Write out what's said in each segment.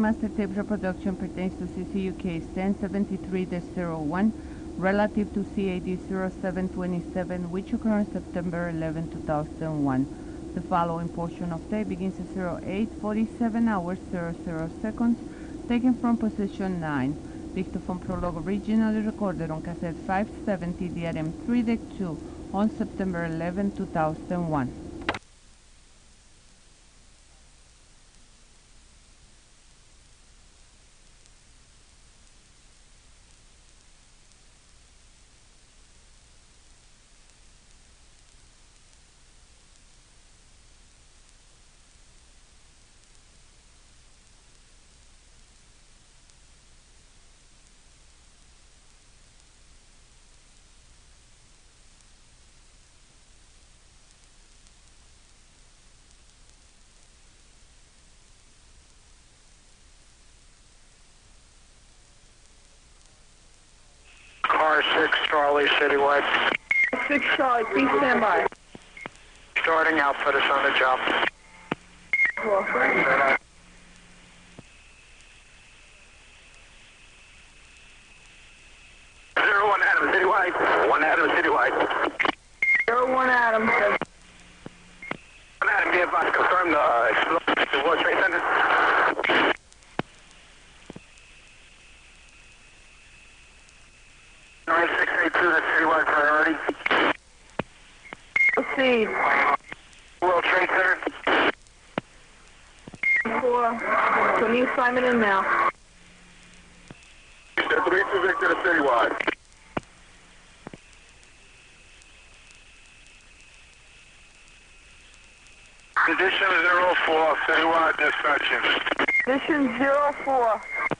master tape reproduction pertains to CCU case 1073-01 relative to CAD 0727, which occurred on September 11, 2001. The following portion of tape begins at 08:47 hours 00 seconds, taken from position 9. Dictaphone prologue originally recorded on cassette 570 DRM 3 Deck 2 on September 11, 2001. Car 6, Charlie, citywide. 6 Charlie, please stand by. Starting out, put us on the job. Zero 1 Adam, citywide. 1 Adam, citywide. 01 Adam. 1 Adam, be advised, confirm the explosion at the World Trade Center. 9682, that's citywide priority. Proceed. World Trade Center. 4. So new assignment in now. 3-2 Victor to citywide. Condition 04, citywide dispatching. Condition 04.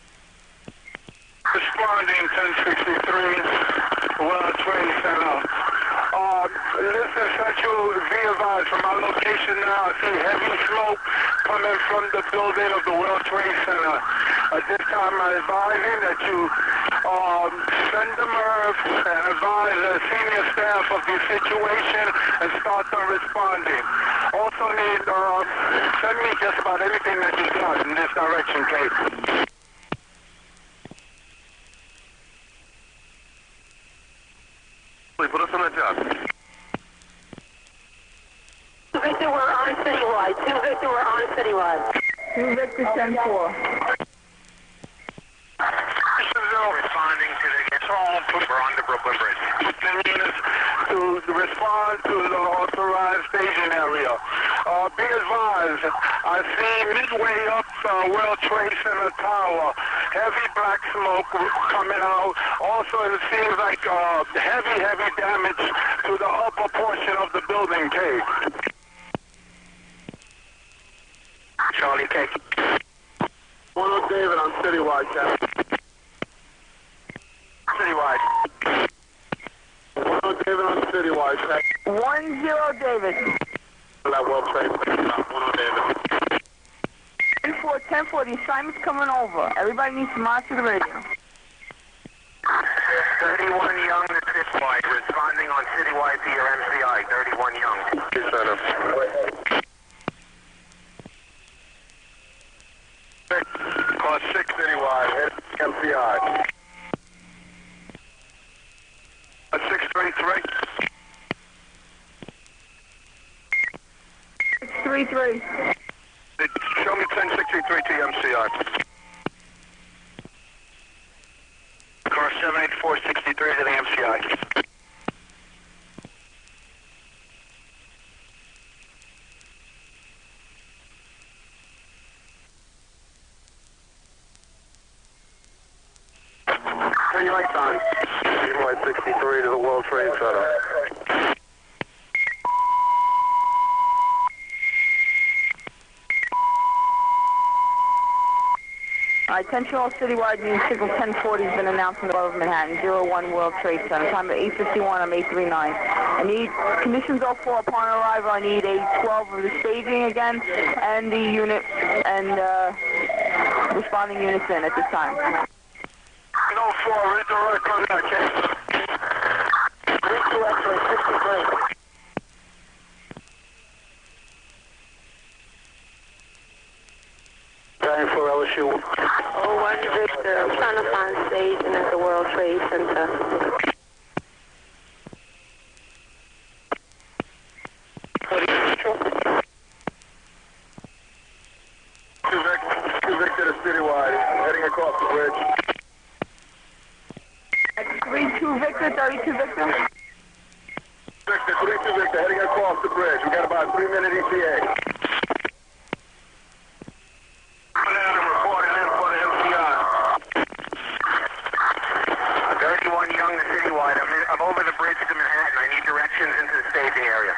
Responding 1063, World Trade Center. Listen, Central, be advised from our location now, I see heavy smoke coming from the building of the World Trade Center. At this time, I'm advising that you send the MIRV and advise the senior staff of the situation and start them responding. Also need, send me just about anything that you got in this direction, Kate. Put us on the job. 2 Victor, we're on citywide. 2 Victor, we're on citywide. 2 Victor 10-4. Responding to the control, we're on the Brooklyn Bridge. 10 units to respond to the authorized staging area. Be advised, I see midway up World Trade Center Tower, heavy black smoke coming out. Also, it seems like heavy damage to the upper portion of the building, K. Charlie K. 1 David on citywide, Captain. Citywide. 1 David on citywide, Captain. 1-0 David. That World Trade Center, 1 David. 10-4, the assignment's coming over. Everybody needs to monitor the radio. 31 Young to citywide, responding on citywide to your MCI, 31 Young. Center. Call 6 citywide, MCI. 633. 633. Show me 1063 to MCI. Car 78463 to the MCI. Turn your lights on. 63 to the World Trade Center. Attention all citywide, new signal 1040 has been announced in the above Manhattan, 01 World Trade Center. Time at 8:51, I'm 839. I need conditions 04 upon arrival. I need a 12 of the staging again, and the unit, and responding units in at this time. 04, redirect on that case. Redirect on 63. Going for troubleshoot. 01 Victor, I'm trying to find staging at the World Trade Center. Two Victor to Citywide, heading across the bridge. 32 Victor, 32 Victor. Victor, 32 Victor, heading across the bridge. We got about a 3-minute ETA. Adam reporting in for the MCI. 31 Young to Citywide. I'm over the bridge to Manhattan. I need directions into the staging area.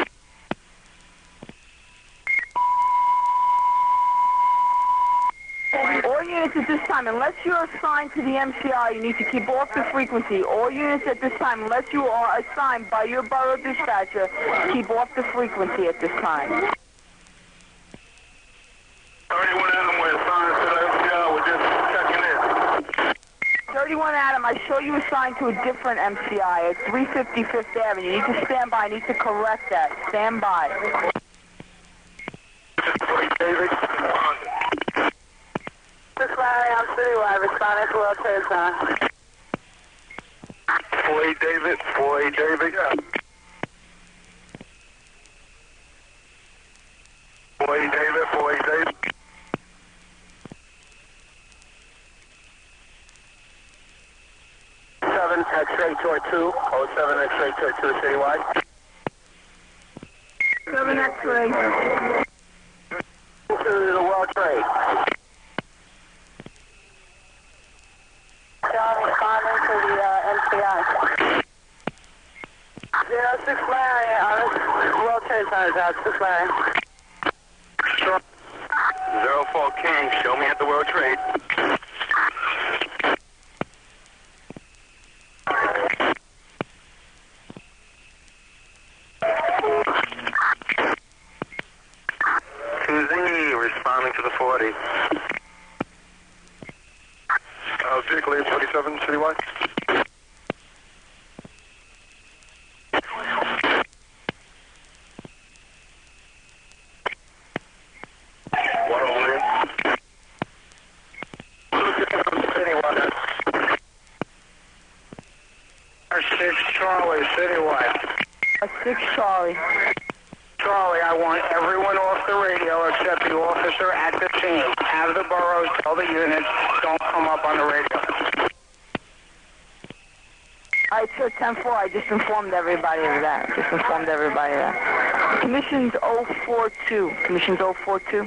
All units at this time, unless you're assigned to the MCI, you need to keep off the frequency. All units at this time, unless you are assigned by your borough dispatcher, keep off the frequency at this time. 31 Adam, we're assigned to the MCI. We're just checking in. 31 Adam, I show you assigned to a different MCI at 350 Fifth Avenue. You need to stand by. I need to correct that. Stand by. David. This is Larry, I'm Citywide, responding to World Trade Center. 48 David, 48 David. 48 David, 48 David. 7 X-ray tour 2, 07 X-ray tour 2 Citywide. 7 X-ray. To the World Trade. John responding to the MCI. 06 Larry, World Trade Center, 06 Larry. Sure. 04 King, show me at the World Trade. Susie, responding to the 40. Vehicle 847, Citywide. What only? Citywide. 6 Charlie, Citywide. 6 Charlie. Charlie, I want everyone off the radio except the officer at the scene. Have the boroughs tell the units, don't come up on the radio. All right, sir, 10-4. I just informed everybody of that. Commissions 042. Commissions 042.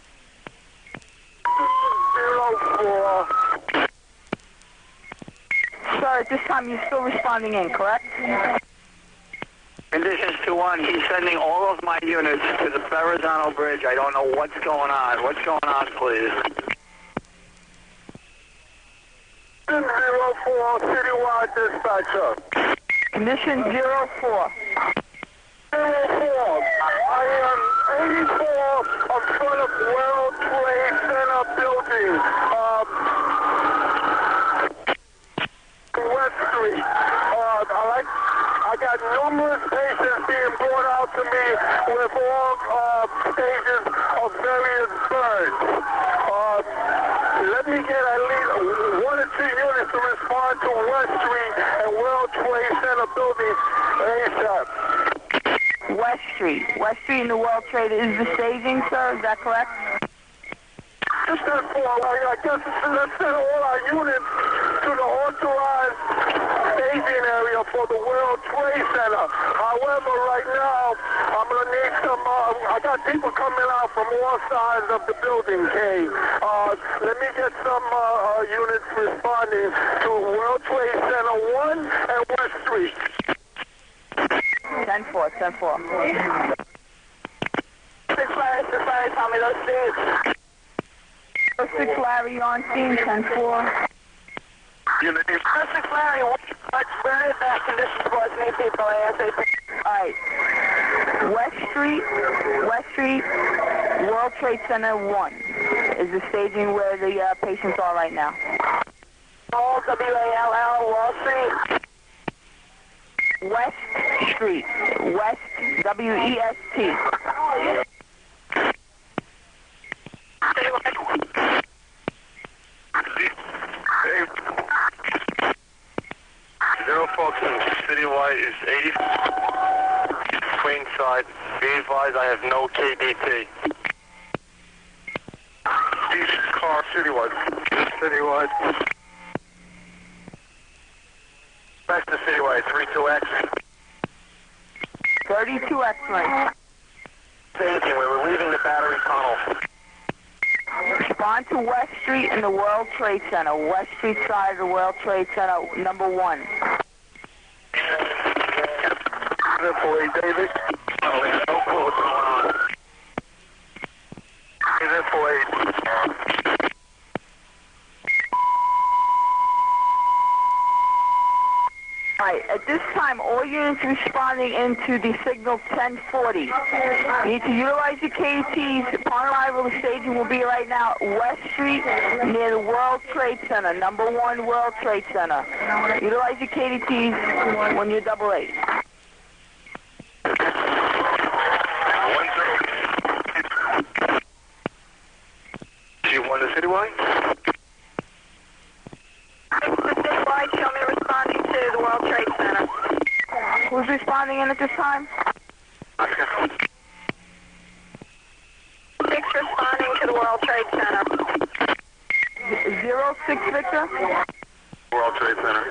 04. Sir, at this time, you're still responding in, correct? Conditions 2-1, he's sending all of my units to the Verrazano Bridge. I don't know what's going on. What's going on, please? 04, Citywide dispatcher. Condition 04. 04, I am 84 in front of World Trade Center building, West Street. I got numerous patients being brought out to me with all stages of various burns. Let me get at least 1 or 2 units to respond to West Street and World Trade Center building ASAP. West Street. West Street in the World Trade is the staging, sir? Is that correct? Just that for, I guess let's send all our units to the authorized staging area for the World Trade Center. However, right now, I'm going to need some, I got people coming out from all sides of the building, Kay. Let me get some units responding to World Trade Center 1 and West Street. 10-4, 10-4. 6 Larry, tell me those things. 6 Larry on scene, 10-4. Unit 6 Larry, where is that condition towards me, people, ASAP? Alright. West Street, World Trade Center 1 is the staging where the patients are right now. WALL, Wall Street. West Street. West, W-E-S-T. Citywide is 80. Queenside. Be advised, I have no KDT. East car, Citywide. Citywide. Back to Citywide, 32X. 32X, right. Staging, we're leaving the battery tunnel. Respond to West Street in the World Trade Center. West Street side of the World Trade Center, number 1. Boy, David. Oh, we have no clue what's going on. Hey, boy. Right, at this time, all units responding into the signal 1040. You need to utilize your KTs. Upon arrival, the staging will be right now West Street near the World Trade Center, number 1 World Trade Center. Utilize your KTs when you're double eight. 10. You want the Citywide? Citywide, show me responding to the World Trade Center. Who's responding in at this time? 6 responding to the World Trade Center. 06 Victor? World Trade Center.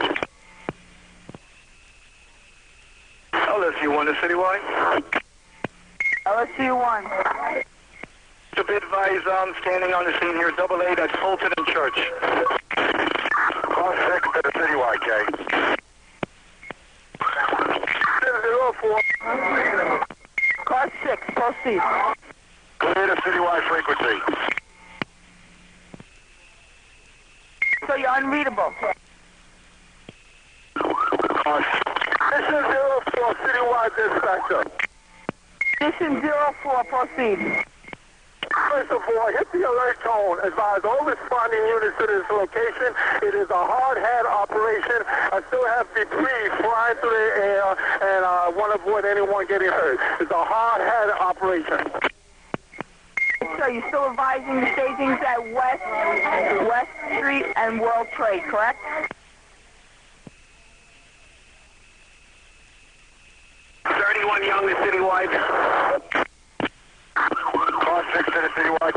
LSU 1 to Citywide. LSU 1. To be advised, I'm standing on the scene here, double eight at Fulton and Church. Car 6 to the Citywide, K. 04. Car 6, proceed. Clear the Citywide frequency. So you're unreadable. This is 04 Citywide dispatcher. Mission 04, proceed. First of all, hit the alert tone. Advise all responding units to this location. It is a hard hat operation. I still have debris flying through the air, and I want to avoid anyone getting hurt. It's a hard hat operation. So you're still advising the stagings at West Street and World Trade, correct? 31 Young to Citywide. Car 6 to the Citywide.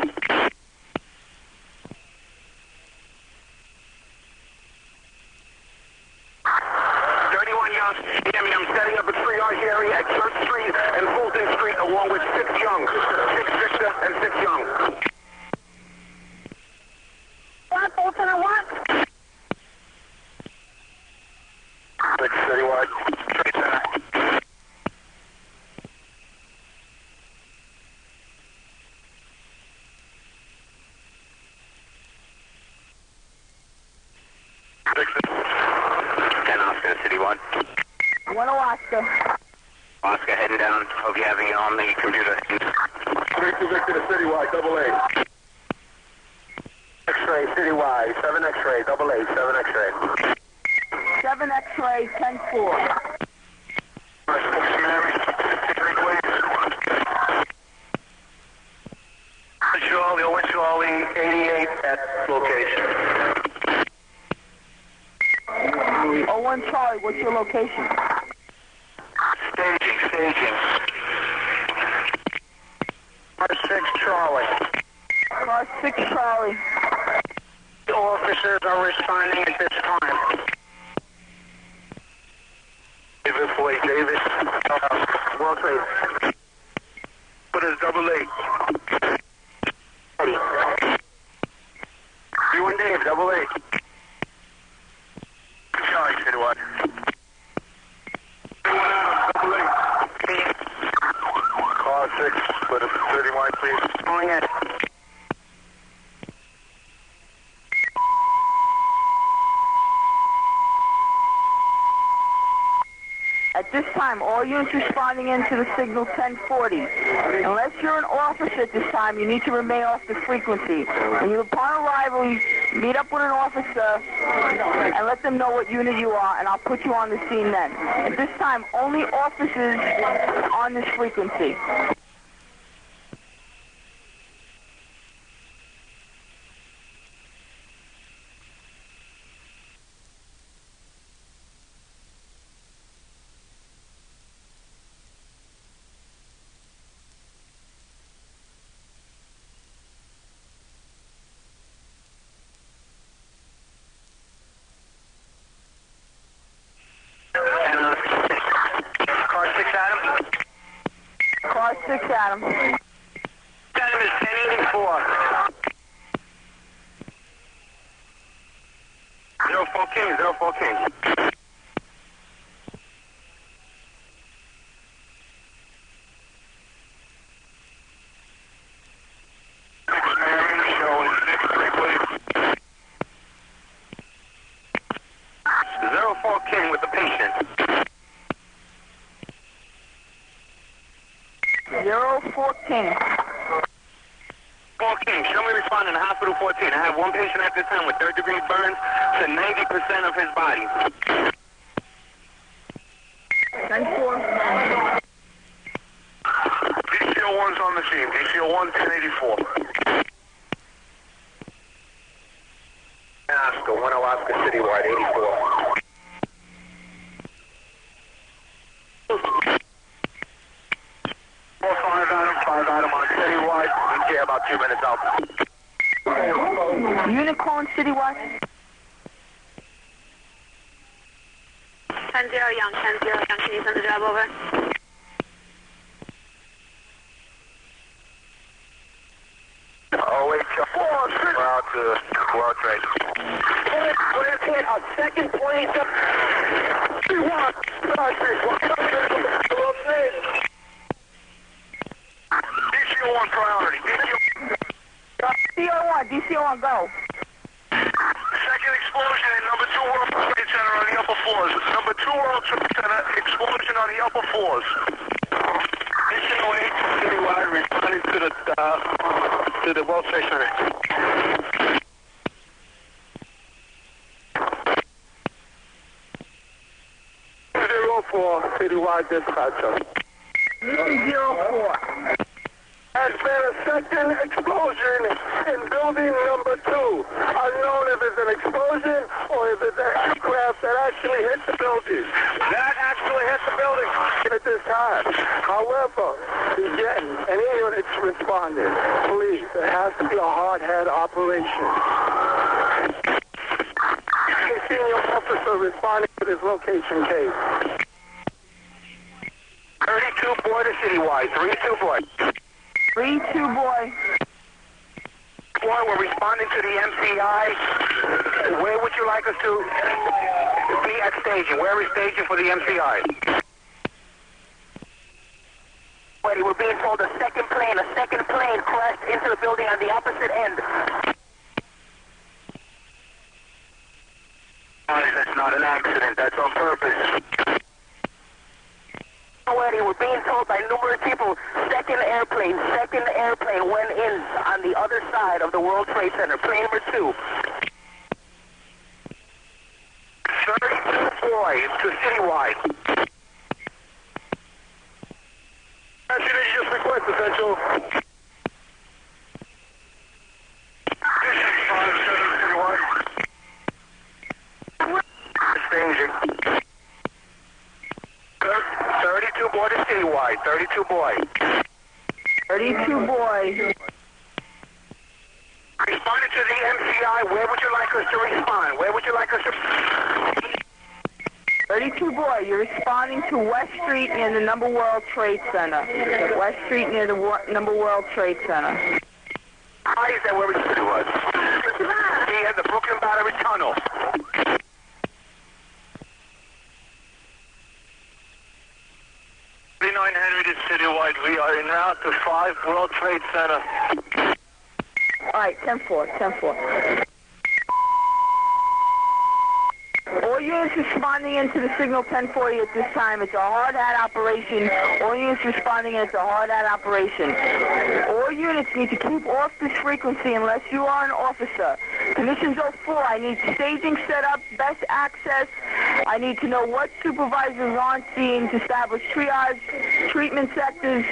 31 Young. I'm setting up a triage area at Church Street and Fulton Street along with 6 Young. 6 Victor and 6 Young. What, Fulton and what? 6 Citywide. Trade Center. Citywide. 1 Oscar. Oscar heading down. Hope you're having it on the computer. 32 Victor to Citywide, double A. X-ray, Citywide, 7 X-ray, double A, 7 X-ray. 7 X-ray, 10-4. Charlie, 88 at location. 01 Charlie, what's your location? Staging. Car 6 Charlie. Car 6 Charlie. The officers are responding at this time. David Floyd Davis. World Trade. Put us double A. You and Dave, double A. Charlie, Citywide. Double A. Car 6, put us 31, please. Going in. At this time, all units responding into the signal 1040. Unless you're an officer at this time, you need to remain off the frequency. When you, upon arrival, you meet up with an officer and let them know what unit you are, and I'll put you on the scene then. At this time, only officers on this frequency. 6 Adam. Adam is 1084. 04 King, 04 King. King with the patient. 04 King. 4 King, show me responding to hospital 14. I have one patient at this time with third-degree burns to 90% of his body. 10-4. DCO1's on the scene. DCO1, 1084. Oscar, 1 Alaska Citywide, 84. Five Adam on Citywide. ETA about 2 minutes out. Unit calling Citywide. 10-0 Young, 10-0 Young, can you send the job over? Oh, wait, 4, we're out to World Trade. Let's hit a second plane. 3-1. DCO1 priority. DCO1, go. Second explosion in number 2 World Trade Center on the upper floors. Number 2 World Trade Center, explosion on the upper floors. DCO8 Citywide responding to the World Trade Center. 04 Citywide dispatcher. 04. Has been a second explosion in building number 2. Unknown if it's an explosion or if it's an aircraft that actually hit the building. That actually hit the building at this time. However, any units responded. Please, it has to be a hard head operation. Senior officer responding to this location case. 32 boy to Citywide. 32 boy. 32 boy. Boy, we're responding to the MCI. Where would you like us to be at staging? Where are we staging for the MCI? Buddy, we're being told a second plane crashed into the building on the opposite end. That's not an accident. That's on purpose. We're being told by numerous people, second airplane went in on the other side of the World Trade Center, plane number 2. 32 boy to Citywide. Just request essential. This is 57 Citywide. Staging. 32 boy to Citywide. 32 boy. 32 boy. Responding to the MCI, where would you like us to respond? Where would you like us to... 32 boy, you're responding to West Street near the Number World Trade Center. West Street near the Number World Trade Center. How is that where we was? He had the Brooklyn Battery Tunnel. Henry to Citywide. We are en route to 5 World Trade Center. All right, 10-4, 10-4. All units responding into the signal 1040 at this time. It's a hard hat operation. All units responding, it's a hard hat operation. All units need to keep off this frequency unless you are an officer. Conditions 04, I need staging set up, best access. I need to know what supervisors are on scene to establish triage, treatment sectors.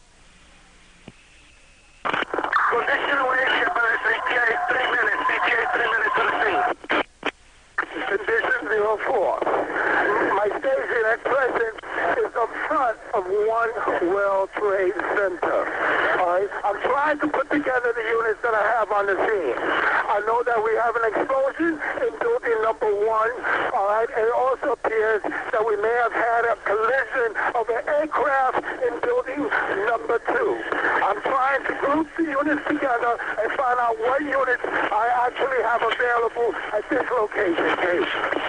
Position away, Shepard, CTA 3 minutes, CTA 3 minutes to the scene. Condition 04. My station at present is up front of 1 World Trade Center. All right? I'm trying to put together the units that I have on the scene. I know that we have an explosion in building number 1. All right? And it also appears that we may have had a collision of an aircraft in building number number 2. I'm trying to group the units together and find out what units I actually have available at this location, Case.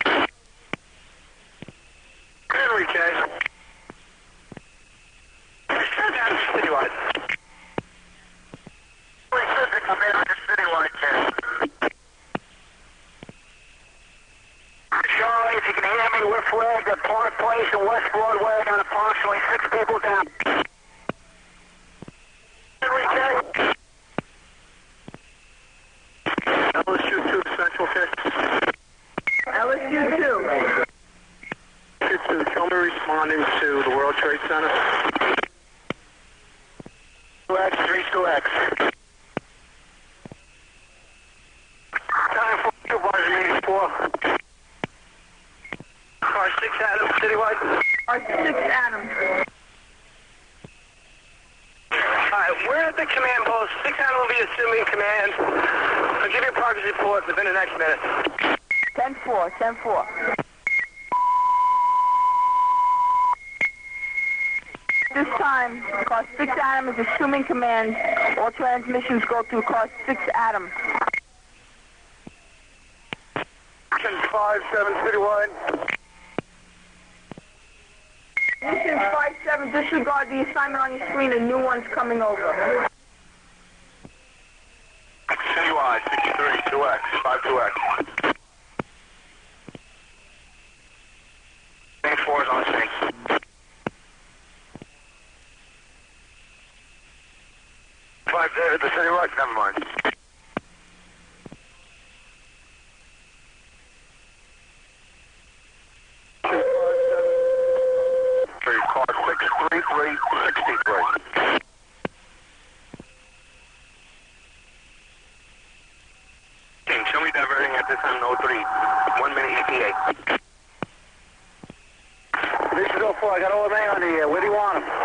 Henry, Case. Citywide. We said to come in on the citywide, Case. Charlie, if you can hear me, we're flagged at Park Place and West Broadway. Got approximately 6 people down. Henry, Case. LSU 2 Central, Case. LSU 2. Tell me responding to the World Trade Center. 2X, 32X. Time for 2 bars 84. Car 6 Adams, citywide. Car 6 Adams. Alright, we're at the command post. 6 Adams will be assuming command. I'll give you a progress report within the next minute. 10-4, 10-4. This time, car 6 Adam is assuming command. All transmissions go through car 6 Adam. 5-7 citywide. Mission 5-7, disregard the assignment on your screen. A new one's coming over. Citywide, 63, 2X, 52X. 4 is on the scene. The citywide, never mind. Car 63363. King, show me diverting at this time, 03. 1 minute ETA. This is 04, I got all the on the air. Where do you want him?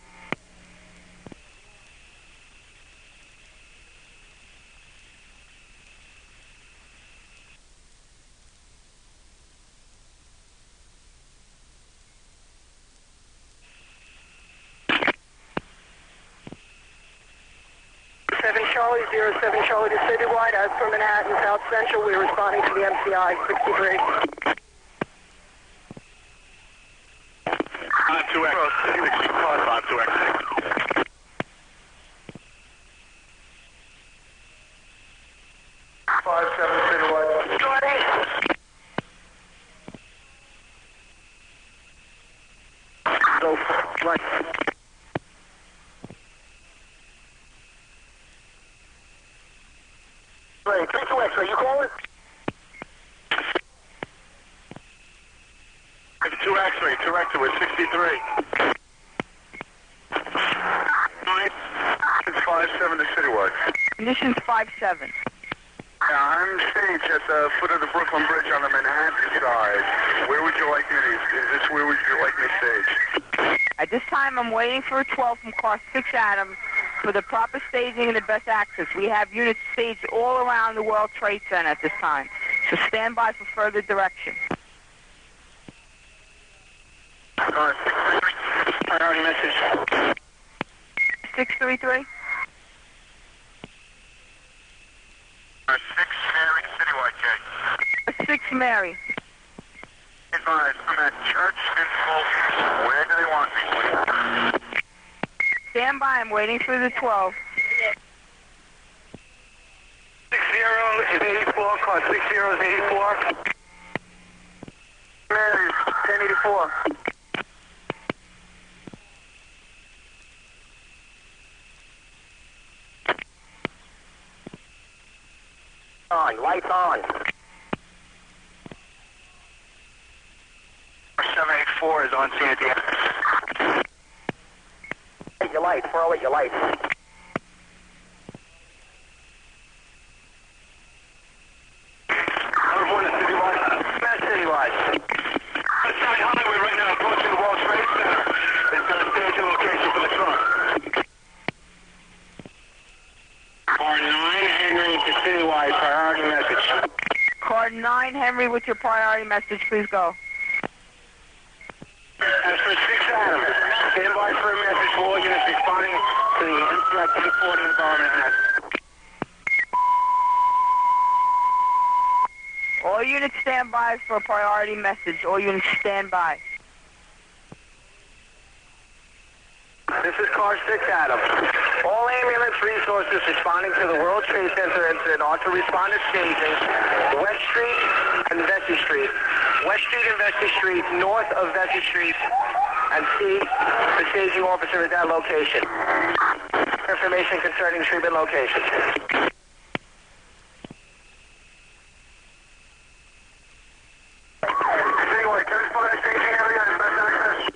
Charlie, 07 Charlie to citywide. As for Manhattan, South Central, we're responding to the MCI 63. 2X, 65, 2X. 57 citywide. Go right. Right, 2X, are you calling? 2X-ray, 2X, we're 63. 5-7 to citywide. Conditions 5-7. Yeah, I'm staged at the foot of the Brooklyn Bridge on the Manhattan side. Where would you like me to, is this where would you like me staged? At this time, I'm waiting for a 12 from car 6 Adam for the proper staging and the best access. We have units staged all around the World Trade Center at this time, so stand by for further direction. Priority message. 633? 6 Mary, citywide, K. 6 Mary. Advise, I'm at Church and Fulton. Where do they want me? Stand by, I'm waiting for the 12. 60 is 84, car 60 is 84. Mary, 1084. On, lights on. 784 is on scene at the end. Hey, your lights, 408, your lights. Citywide. Side highway right now, approaching the World Trade Center. It's got a staging location for the truck. Car 9, Henry to citywide, priority message. Car 9 Henry with your priority message, please go. As for 6 Adams. Stand by for a message for all units responding to the MCI 1040 in Lower Manhattan. All units stand by for a priority message. All units stand by. This is Car 6 Adam. All ambulance resources responding to the World Trade Center incident are to respond to staging West Street and Vesey Street. West Street and Vesey Street, north of Vesey Street, and see the staging officer at that location. Information concerning treatment location. Anyway, can you find the staging area and best access?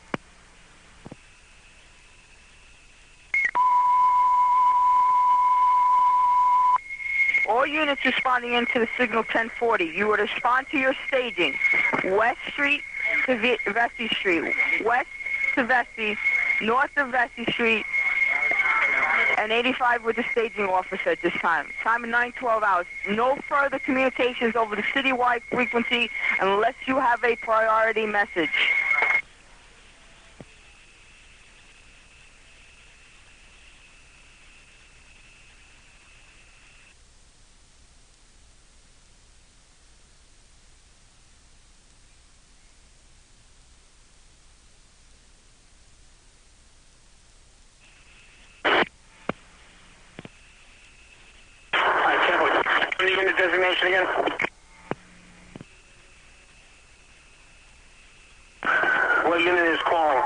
All units responding into the signal 1040. You would respond to your staging. West Street to Vesey Street. West to Vesey, north of Vesey Street, and 85 with the staging officer at this time. Time of 9:12 hours. No further communications over the citywide frequency unless you have a priority message. Can you give me the designation again? What unit is calling?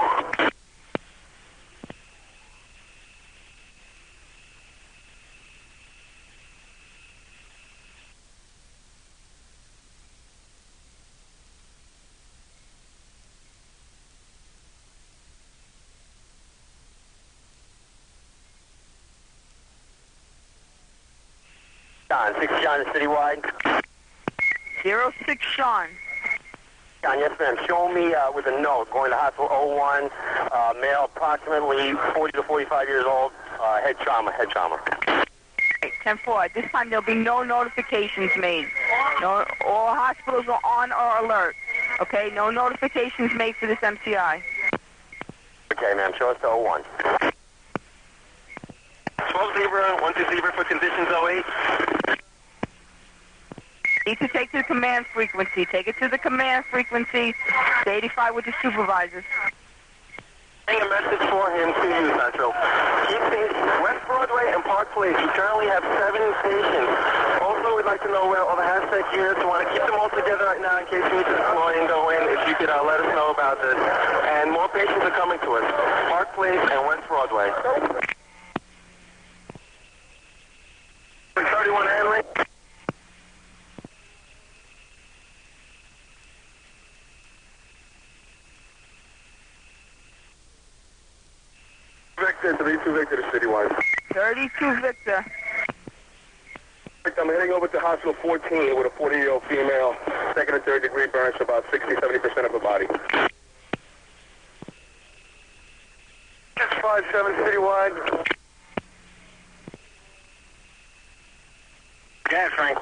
John, 6 John, citywide. 06 Sean. John, yes ma'am. Show me with a note going to hospital 01, male approximately 40 to 45 years old, head trauma. 10-4. At this time, there'll be no notifications made. No, all hospitals are on or alert. Okay, no notifications made for this MCI. Okay, ma'am. Show us to 01. 12 Zebra, 12 Zebra for conditions 08. Need to take to the command frequency. Take it to the command frequency. Stay 85 with the supervisors. A message for him to you, Central. Keep things West Broadway and Park Place. We currently have 7 stations. Also, we'd like to know where all the hashtag units. We want to keep them all together right now in case we need to deploy and go in. If you could let us know about this. And more patients are coming to us. Park Place and West Broadway. 31 Henry. Victor, 32 Victor to citywide. 32 Victor. I'm heading over to hospital 14 with a 40-year-old female, second and third degree burns to about 60-70% of her body. 657 citywide. Yeah, Frank.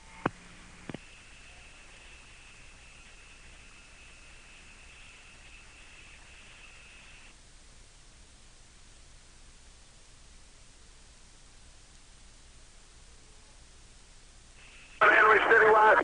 Henry citywide.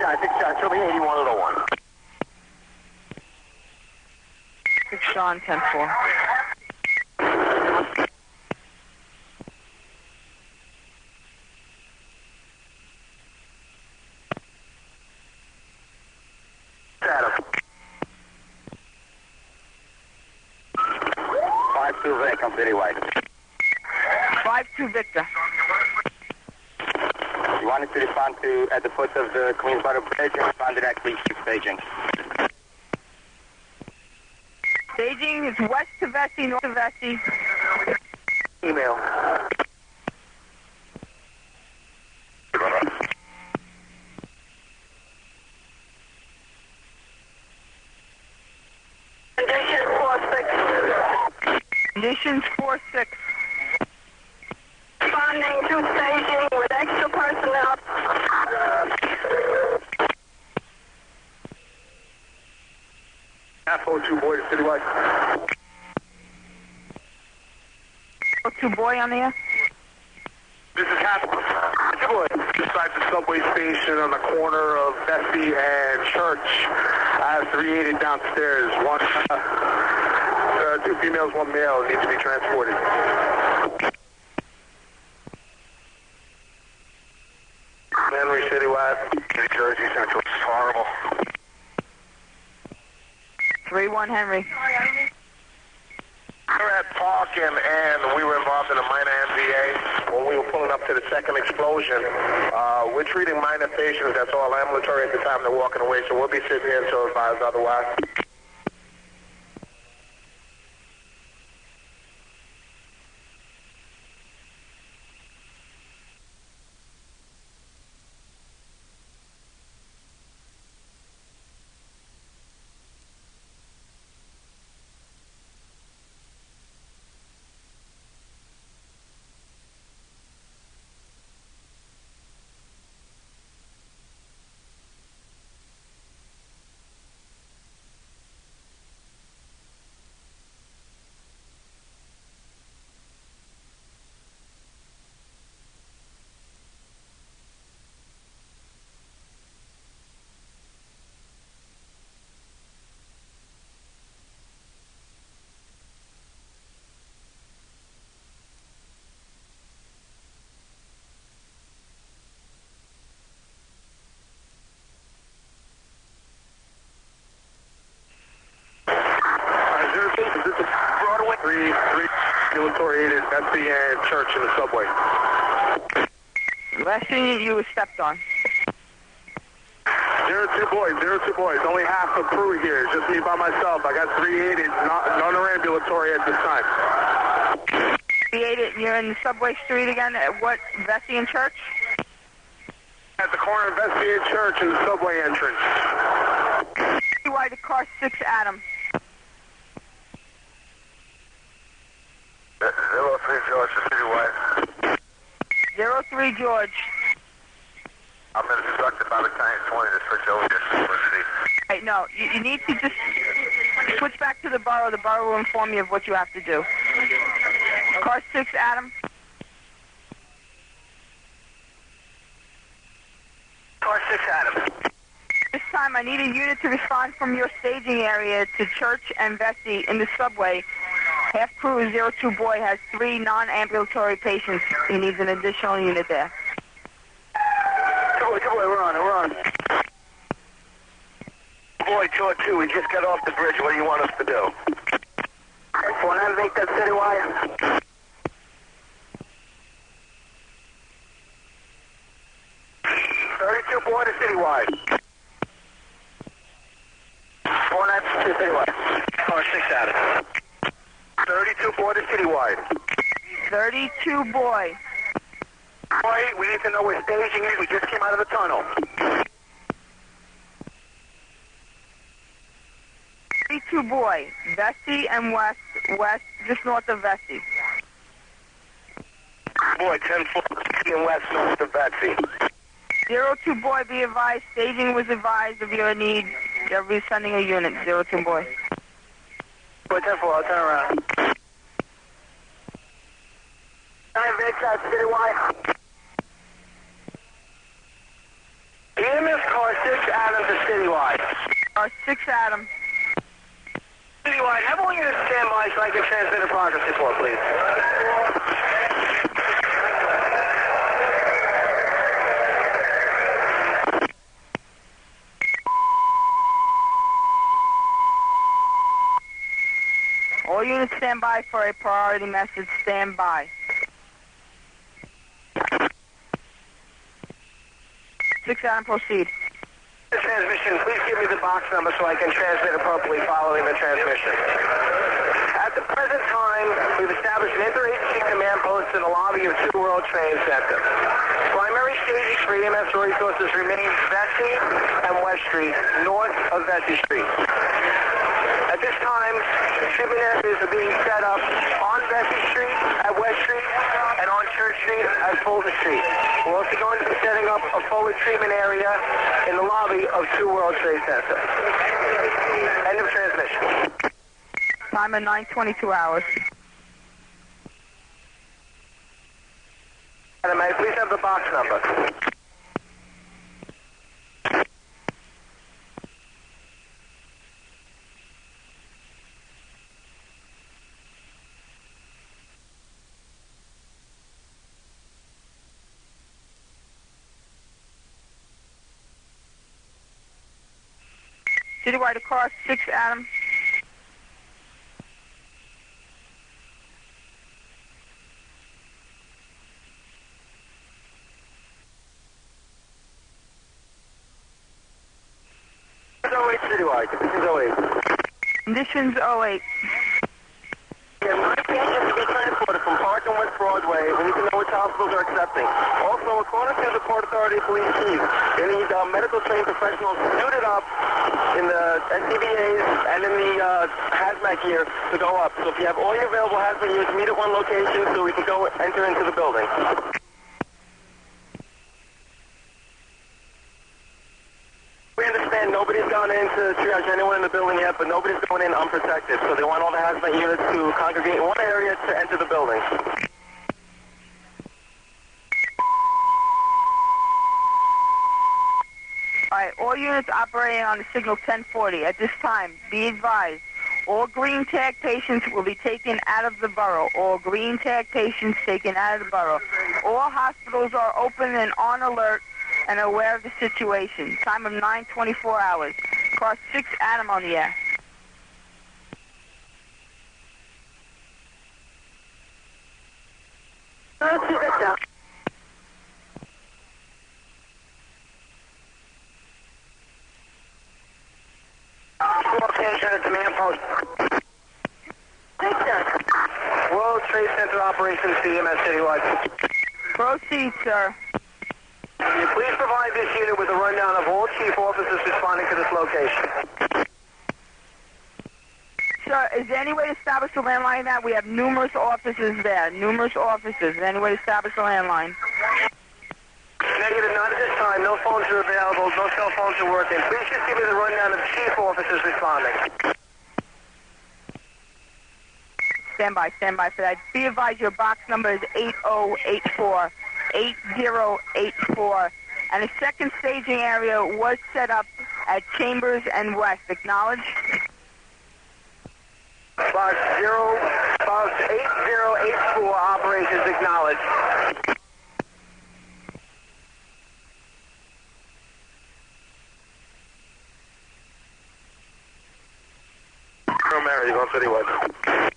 John, show me 8101. 6 John, 10-4. Adam. 5-2 Vic, I'm citywide. 5-2 Victor. You wanted to respond to at the foot of the Queensboro Bridge and respond directly to staging. Staging is west to Vesey, north to Vesey. Email. Condition 4-6. Conditions 4-6. Responding to staging with extra personnel. Half 02 boy to citywide. 2 boy on the air. This is half boy. Beside the subway station on the corner of Vesey and Church. I have 380 downstairs. One, 2 females, 1 male need to be transported. Henry citywide. New Jersey Central. It's horrible. 3-1 Henry. We were at Parkin and we were involved in a minor MVA. When we were pulling up to the second explosion, we're treating minor patients. That's all ambulatory at the time they're walking away, so we'll be sitting here until advised otherwise. Broadway. 3 ambulatory aided Vesey and Church in the subway. Last thing you were stepped on. 02 boys. Only half a crew here. Just me by myself. I got 380. None are ambulatory at this time. 3-8, you're in the subway street again at what? Vesey and Church? At the corner of Vesey and Church in the subway entrance. Why the car 6 Adam? 03 George, citywide. 03 George. I'm instructed by Lieutenant 20 to switch over to Right, no, you need to just switch back to the borough. The borough will inform you of what you have to do. Car 6 Adam. Car 6 Adam. This time I need a unit to respond from your staging area to Church and Vesey in the subway. Half crew 02 boy has 3 non-ambulatory patients. He needs an additional unit there. Boy, we're on. Boy, 202, we just got off the bridge. What do you want us to do? 49, make that citywide. 32 boy to citywide. 49 citywide. Car 6 Adam. 32 boy to citywide. 32 boy. Boy, we need to know where staging is. We just came out of the tunnel. 32 boy. Vesey and west, just north of Vesey. Boy, 10-4 and west north of Betsy. 02 boy, be advised. Staging was advised of your need. They'll be sending a unit. 02 boy. Boy, 10-4, I'll turn around. 9 Vic, citywide. EMS car Adam to Citywide. 6 Adam. Citywide, have all units stand by so I can transmit a progress report, please. All units stand by for a priority message. Stand by. 6 Adam, proceed. Transmission, please give me the box number so I can transmit appropriately following the transmission. At the present time, we've established an interagency command post in the lobby of 2 World Trade Center. Primary staging for EMS resources remains Vesey and West Street, north of Vesey Street. At this time, treatment areas are being set up on Vesey Street, at West Street, and on Church Street at Fulton Street. We're also going to be setting up a forward treatment area in the lobby of 2 World Trade Center. End of transmission. Time at 9:22 hours. Adam, may I please have the box number? Citywide across 6 Adam. Citywide, conditions 08. Conditions 08. Yeah, 9 patients to be transported from Park and West Broadway. We need to know which hospitals are accepting. Also, according to the Port Authority police chief, they need medical trained professionals suited up in the SCBAs and in the hazmat gear to go up. So if you have all your available hazmat gear, meet at one location so we can go enter into the building. We understand nobody's gone in to triage anyone in the building yet, but nobody's going in unprotected. So they want all the hazmat units to congregate in one area to enter the building. Alright, all units operating on the signal 1040. At this time, be advised, all green tag patients will be taken out of the borough. All green tag patients taken out of the borough. All hospitals are open and on alert and aware of the situation. Time of 9:24 hours. Cross 6 Adam on the air. Location at command post. World Trade Center Operations CMS Citywide. Proceed, sir. Can you please provide this unit with a rundown of all chief officers responding to this location? Sir, is there any way to establish a landline now? We have numerous officers there. Numerous officers. Is there any way to establish a landline? Negative, not at this time. No phones are available. No cell phones are working. Please just give me the rundown of chief officers responding. Stand by for that. Be advised your box number is 8084. 8084. And a second staging area was set up at Chambers and West. Acknowledge. Box 8084 operations acknowledged. Mary, you're going Citywide.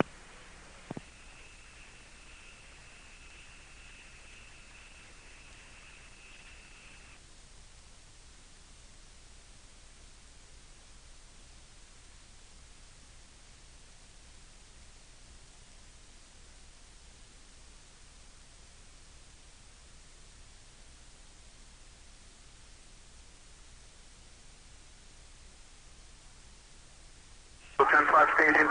So 10-5 staging.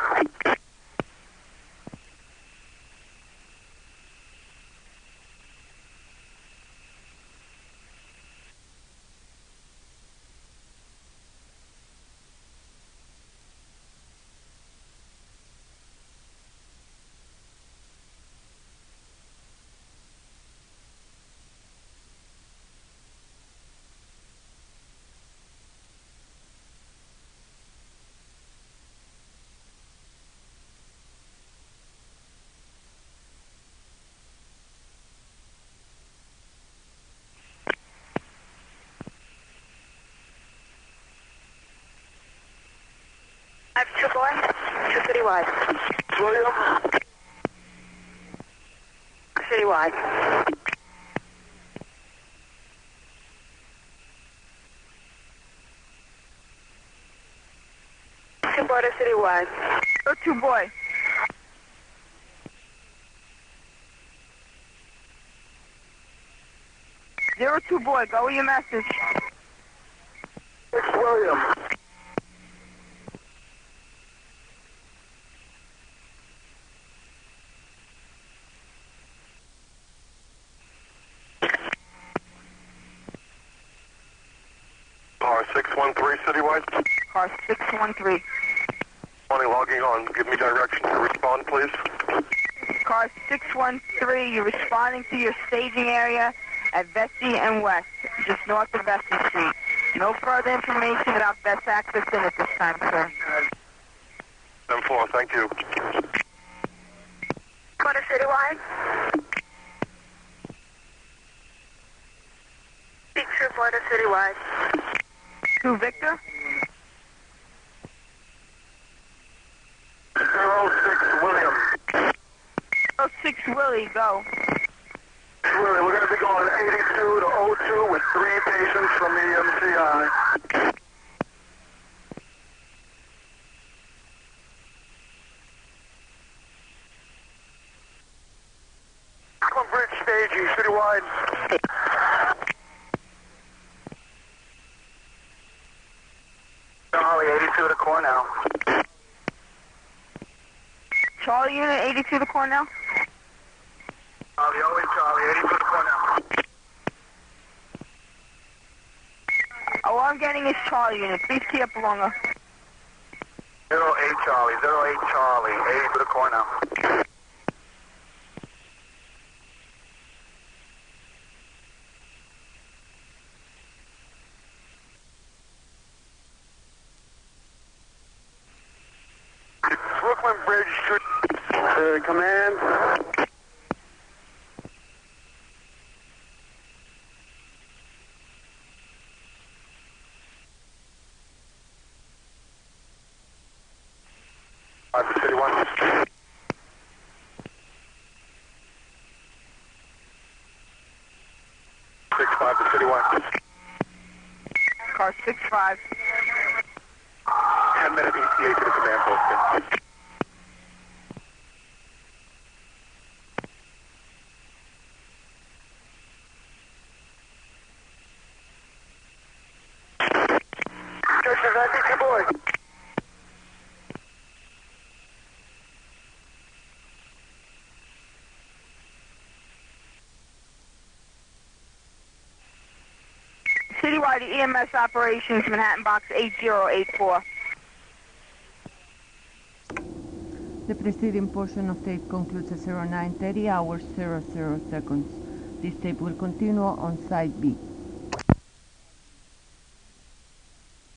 2 boy, 2 citywide. William. Citywide. Two boy to citywide. 02 boy. 02 boy, go with your message. It's William. Car 613 citywide. Car 613. Only logging on. Give me direction to respond, please. Car 613, you're responding to your staging area at Vesey and West, just north of Vesey Street. No further information about best access in at this time, sir. 10-4, thank you. Go to citywide. Speak to boy to citywide. 2 Victor. 06 William. 06 Willie, go. Willie, we're going to be going 82 to 02 with 3 patients from the MCI. Brooklyn Bridge staging, citywide. Charlie, 82 to Cornell. Charlie unit 82 to Cornell. Charlie, always Charlie, 82 to Cornell. All I'm getting is Charlie unit. Please key up longer. 08 Charlie, 08 Charlie, 82 to Cornell. Brooklyn Bridge Street. Command. City 1. 65 to City 1. Car 65. 10-minute ETA to the command post. Judge, I think your boy. Citywide EMS operations, Manhattan Box 8084. The preceding portion of tape concludes at 09:30 hours 00 seconds. This tape will continue on side B.